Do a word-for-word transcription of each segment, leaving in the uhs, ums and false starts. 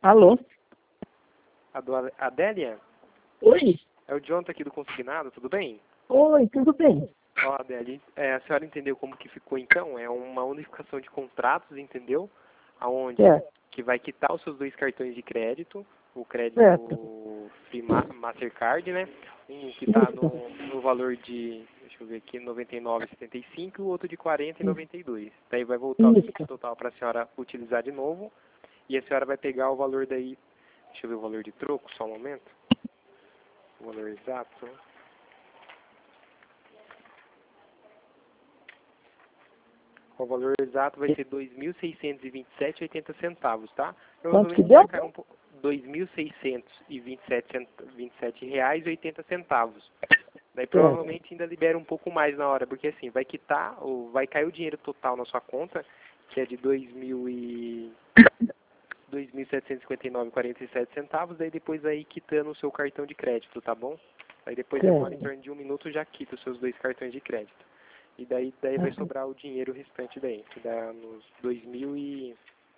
Alô? A do Ale- Adélia? Oi? É o Jonathan aqui do Consignado, tudo bem? Oi, tudo bem? Ó, Adélia, é, a senhora entendeu como que ficou então? É uma unificação de contratos, entendeu? Aonde Certo, que vai quitar os seus dois cartões de crédito, o certo. crédito Free Ma- Mastercard, né? Um que está Isso, no, no valor de, deixa eu ver aqui, noventa e nove reais e setenta e cinco centavos e o outro de quarenta reais e noventa e dois centavos. Daí vai voltar o limite isso. total para a senhora utilizar de novo e a senhora vai pegar o valor daí, deixa eu ver o valor de troco, só um momento, o valor exato. O valor exato vai ser dois mil seiscentos e vinte e sete reais e oitenta centavos, tá? Quanto que Provavelmente vai deu? cair um pouco. dois mil seiscentos e vinte e sete reais e oitenta centavos. Daí Certo, provavelmente ainda libera um pouco mais na hora, porque assim, vai quitar, ou vai cair o dinheiro total na sua conta, que é de dois mil e dois mil setecentos e cinquenta e nove reais e quarenta e sete centavos, daí depois vai quitando o seu cartão de crédito, tá bom? Aí depois demora em certo. torno de um minuto já quita os seus dois cartões de crédito. E daí, daí vai sobrar o dinheiro restante daí, que dá nos dois mil e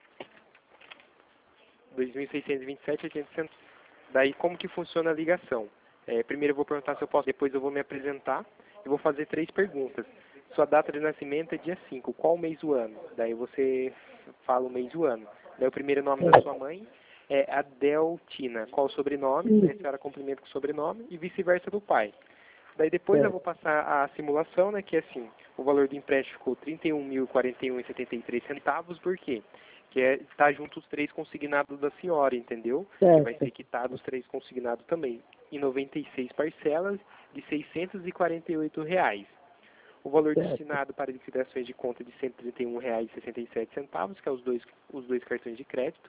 dois mil seiscentos e vinte e sete reais e oitenta centavos. Daí como que funciona a ligação? É, primeiro eu vou perguntar se eu posso, depois eu vou me apresentar e vou fazer três perguntas. Sua data de nascimento é dia cinco, qual mês do ano? Daí você fala o mês do ano. Daí o primeiro nome da sua mãe é Adeltina, qual o sobrenome? Daí a Isso, senhora cumprimenta com o sobrenome e vice-versa do pai. Daí depois eu vou certo. passar a simulação, né, que é assim, o valor do empréstimo ficou trinta e um mil e quarenta e um reais e setenta e três centavos, por quê? Que é, está junto os três consignados da senhora, entendeu? Que vai Certo, ser quitado os três consignados também, em noventa e seis parcelas de seiscentos e quarenta e oito reais. O valor certo. destinado para liquidações de conta de cento e trinta e um reais e sessenta e sete centavos, que é os dois, os dois cartões de crédito,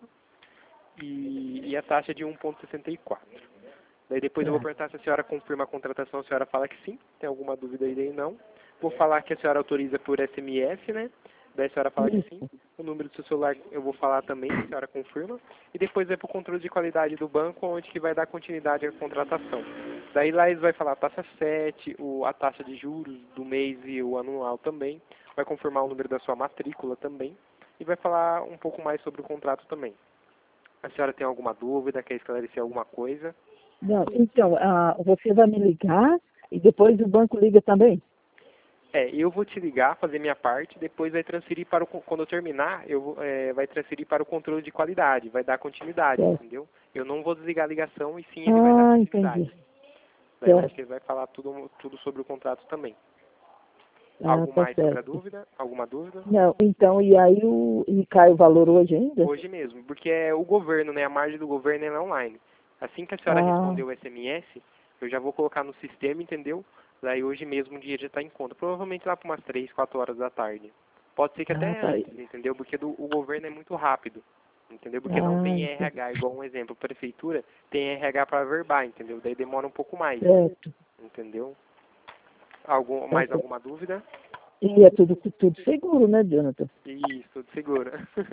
e, e a taxa de um vírgula sessenta e quatro. Daí depois eu vou Certo. perguntar se a senhora confirma a contratação, a senhora fala que sim, tem alguma dúvida aí daí não. Vou falar que a senhora autoriza por S M S, né? Daí a senhora fala que sim. Isso. O número do seu celular eu vou falar também, a senhora confirma. E depois vai para o controle de qualidade do banco, onde que vai dar continuidade à contratação. Daí lá eles vão falar a taxa sete, o, a taxa de juros do mês e o anual também. Vai confirmar o número da sua matrícula também. E vai falar um pouco mais sobre o contrato também. A senhora tem alguma dúvida, quer esclarecer alguma coisa? Não, então, ah, você vai me ligar e depois o banco liga também? É, eu vou te ligar, fazer minha parte, depois vai transferir para o, con- quando eu terminar, eu vou, é, vai transferir para o controle de qualidade, vai dar continuidade, Certo. entendeu? Eu não vou desligar a ligação e sim ele vai dar Ah, continuidade. entendi. Daí eu acho Certo. que ele vai falar tudo, tudo sobre o contrato também. Ah, Algo tá mais sobre a certo. dúvida? Alguma dúvida? Não, então, e aí o, e cai o valor hoje ainda? Hoje mesmo, porque é o governo, né? A margem do governo é online. Assim que a senhora Ah, responder o S M S, eu já vou colocar no sistema, entendeu? Daí hoje mesmo o dinheiro já está em conta. Provavelmente lá para umas três, quatro horas da tarde. Pode ser que ah, até tá. antes, entendeu? Porque do, o governo é muito rápido, entendeu? Porque não Ah, tem entendi. R H, igual um exemplo, prefeitura tem R H para verbar, entendeu? Daí demora um pouco mais, Certo. entendeu? Algum, Tá mais certo. alguma dúvida? E é tudo, tudo seguro, né, Jonathan? Isso, tudo seguro.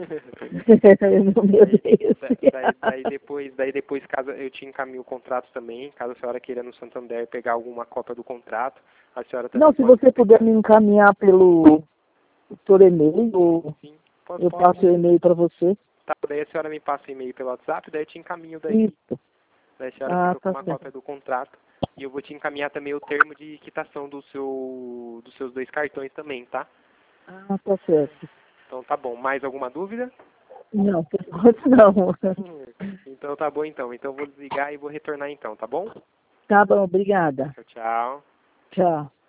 Meu Daí, Deus. da- daí, daí depois, daí depois, caso eu te encaminho o contrato também, caso a senhora queira no Santander pegar alguma cópia do contrato, a senhora Não, também se pode você puder pegar. me encaminhar pelo por e-mail, Sim, posso, eu posso. passo o e-mail para você. Tá, daí a senhora me passa o e-mail pelo WhatsApp, daí eu te encaminho daí. Isso. Daí a senhora Ah, fica com tá uma certo. cópia do contrato. E eu vou te encaminhar também o termo de quitação do seu, dos seus dois cartões também, tá? Ah, tá certo. Então tá bom. Mais alguma dúvida? Não, por enquanto não. Então tá bom então. Então eu vou desligar e vou retornar então, tá bom? Tá bom, obrigada. Tchau, tchau. Tchau.